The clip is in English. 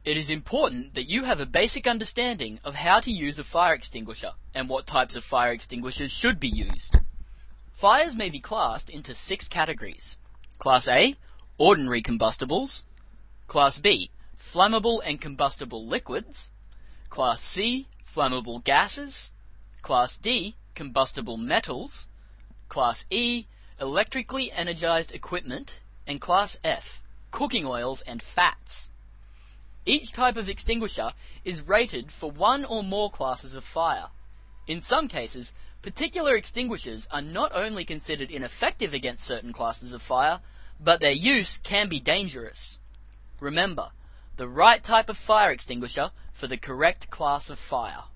It is important that you have a basic understanding of how to use a fire extinguisher and what types of fire extinguishers should be used. Fires may be classed into 6 categories. Class A, ordinary combustibles. Class B, flammable and combustible liquids. Class C, flammable gases. Class D, combustible metals. Class E, electrically energized equipment. And Class F, cooking oils and fats. Each type of extinguisher is rated for one or more classes of fire. In some cases, particular extinguishers are not only considered ineffective against certain classes of fire, but their use can be dangerous. Remember, the right type of fire extinguisher for the correct class of fire.